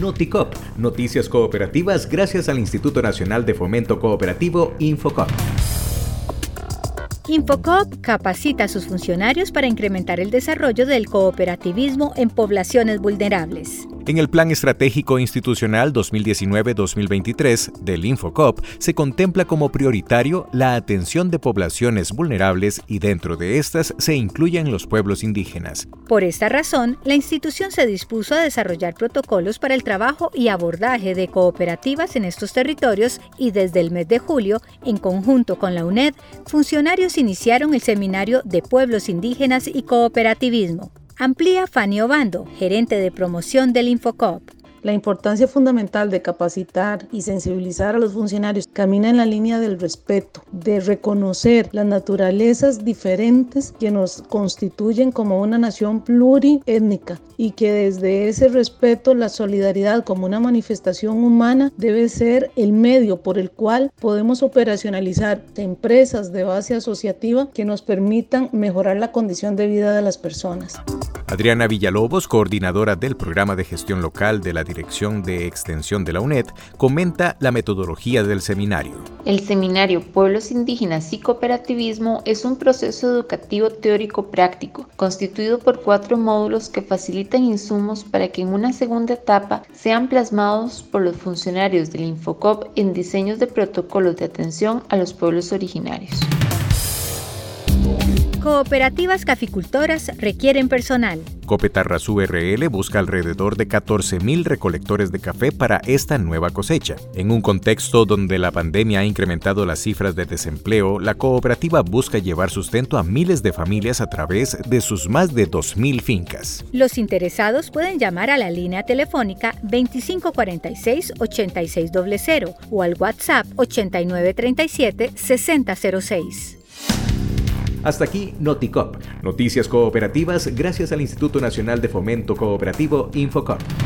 Noticop, noticias cooperativas gracias al Instituto Nacional de Fomento Cooperativo Infocop. Infocop capacita a sus funcionarios para incrementar el desarrollo del cooperativismo en poblaciones vulnerables. En el Plan Estratégico Institucional 2019-2023 del Infocop se contempla como prioritario la atención de poblaciones vulnerables y dentro de estas se incluyen los pueblos indígenas. Por esta razón, la institución se dispuso a desarrollar protocolos para el trabajo y abordaje de cooperativas en estos territorios y desde el mes de julio, en conjunto con la UNED, funcionarios iniciaron el Seminario de Pueblos Indígenas y Cooperativismo. Amplía Fanny Obando, gerente de promoción del Infocop. La importancia fundamental de capacitar y sensibilizar a los funcionarios camina en la línea del respeto, de reconocer las naturalezas diferentes que nos constituyen como una nación pluriétnica y que desde ese respeto la solidaridad como una manifestación humana debe ser el medio por el cual podemos operacionalizar empresas de base asociativa que nos permitan mejorar la condición de vida de las personas. Adriana Villalobos, coordinadora del Programa de Gestión Local de la Dirección de Extensión de la UNED, comenta la metodología del seminario. El seminario Pueblos Indígenas y Cooperativismo es un proceso educativo teórico-práctico, constituido por 4 módulos que facilitan insumos para que en una segunda etapa sean plasmados por los funcionarios del Infocop en diseños de protocolos de atención a los pueblos originarios. Cooperativas caficultoras requieren personal. Copetarrazú RL busca alrededor de 14,000 recolectores de café para esta nueva cosecha. En un contexto donde la pandemia ha incrementado las cifras de desempleo, la cooperativa busca llevar sustento a miles de familias a través de sus más de 2,000 fincas. Los interesados pueden llamar a la línea telefónica 2546-8600 o al WhatsApp 8937-6006. Hasta aquí Noticop, noticias cooperativas gracias al Instituto Nacional de Fomento Cooperativo Infocop.